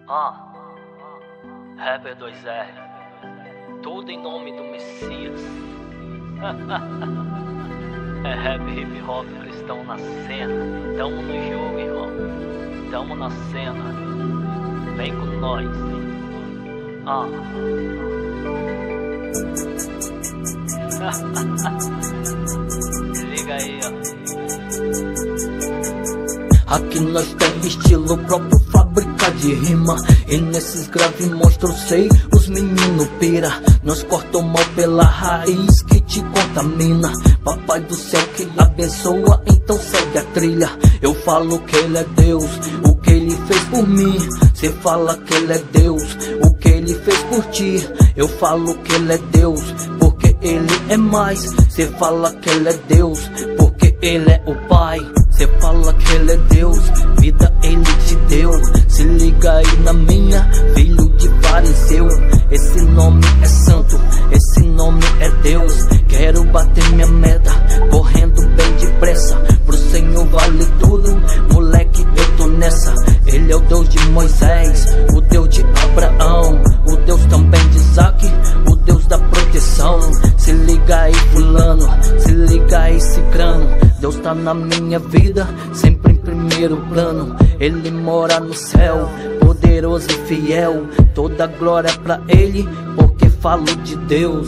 Rapper 2R, tudo em nome do Messias. É rap, hip hop, cristão na cena. Tamo no jogo, irmão. Tamo na cena. Vem com nós. Liga aí, Aqui nós tem estilo próprio, fábrica de rima. E nesses graves monstros sei, os meninos pira. Nós cortam mal pela raiz que te contamina. Papai do céu que abençoa, então segue a trilha. Eu falo que ele é Deus, o que ele fez por mim. Cê fala que ele é Deus, o que ele fez por ti. Eu falo que ele é Deus, porque ele é mais. Cê fala que ele é Deus, porque ele é o Pai. Cê fala que ele é Deus, vida ele te deu. Se liga aí na minha, filho de fariseu. Esse nome é santo, esse nome é Deus. Quero bater minha meta, correndo bem depressa. Pro Senhor vale tudo, moleque eu tô nessa. Ele é o Deus de Moisés, o Deus de Abraão, o Deus também de Isaac, o Deus da proteção. Se liga aí fulano, se liga aí cicrano. Deus tá na minha vida, sempre em primeiro plano. Ele mora no céu, poderoso e fiel. Toda glória pra ele, porque falo de Deus.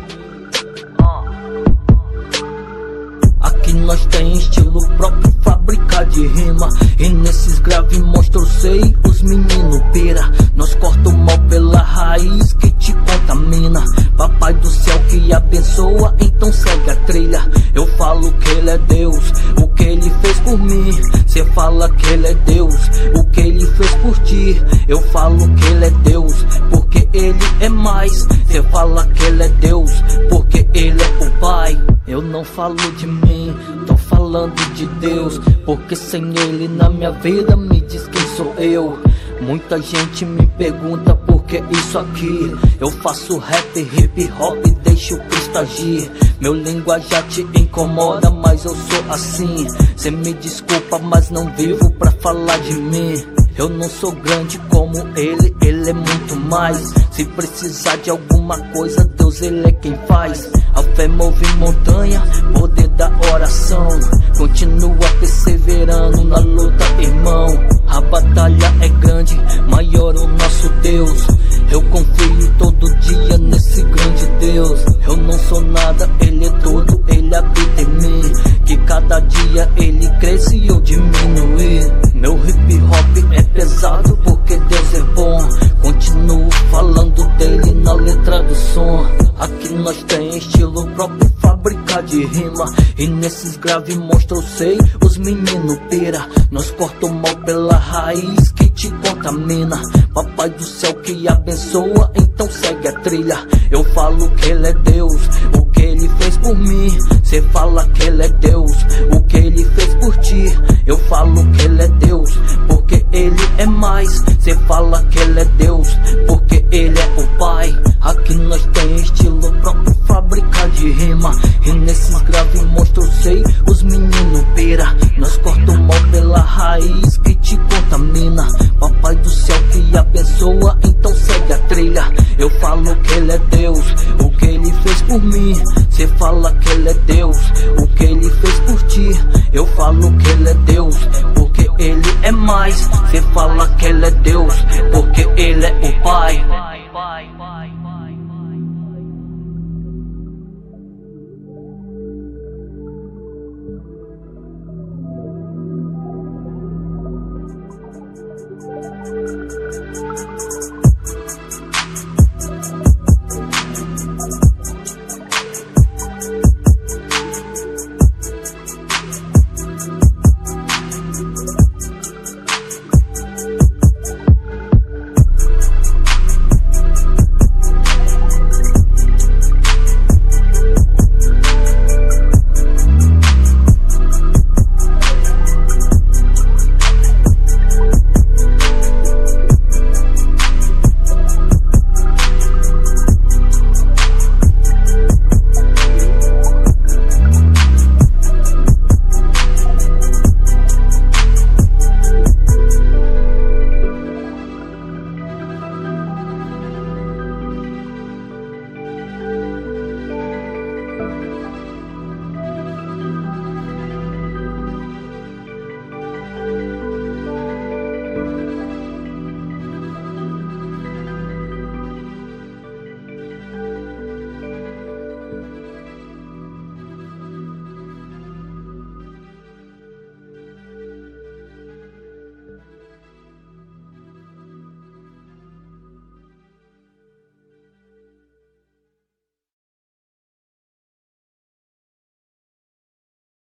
Aqui nós tem estilo próprio, fábrica de rima. E nesses graves monstros sei, os meninos pira. Nós corta o mal pela raiz que te contamina. Papai do céu que abençoa, então segue a trilha. Eu falo que ele é Deus, o que ele fez por mim. Cê fala que ele é Deus, o que ele fez por ti. Eu falo que ele é Deus, porque ele é mais. Cê fala que ele é Deus, porque ele é o Pai. Eu não falo de mim, tô falando de Deus, porque sem ele na minha vida me diz quem sou eu. Muita gente me pergunta por que isso aqui. Eu faço rap, hip hop, deixo o Cristo agir. Meu linguajar te incomoda, mas eu sou assim. Cê me desculpa, mas não vivo pra falar de mim. Eu não sou grande como ele é muito mais. Se precisar de alguma coisa, Deus ele é quem faz. A fé move montanha, poder da oração. Continua perseverando na luta, irmão. A batalha é grande, maior o nosso Deus. Eu confio todo dia nesse grande Deus. Eu não sou nada, ele é tudo, ele habita em mim. Que cada dia ele cresce e eu diminuir. Meu hip hop é pesado porque Deus é bom. Continuo falando dele na letra do som. Aqui nós tem estilo próprio, fábrica de rima. E nesses graves monstros sei, os meninos pira. Nós cortam mal pela raiz que te contamina. Papai do céu que abençoa, então segue a trilha. Eu falo que ele é Deus, o que ele fez por mim. Cê fala que ele é Deus, o que ele fez por ti. Eu falo que ele é Deus, porque ele é mais. Cê fala que ele é Deus, porque ele é o Pai. Aqui nós tem estilo próprio, fábrica de rima. E nesses graves monstros sei, os meninos pira. Nós corta o mal pela raiz que te contamina. Papai do céu que abençoa, então segue a trilha. Eu falo que ele é Deus, o que ele fez por mim. Cê fala que ele é Deus, o que ele fez por ti. Eu falo que ele é Deus, porque ele é mais. Cê fala que ele é Deus, porque ele é o Pai.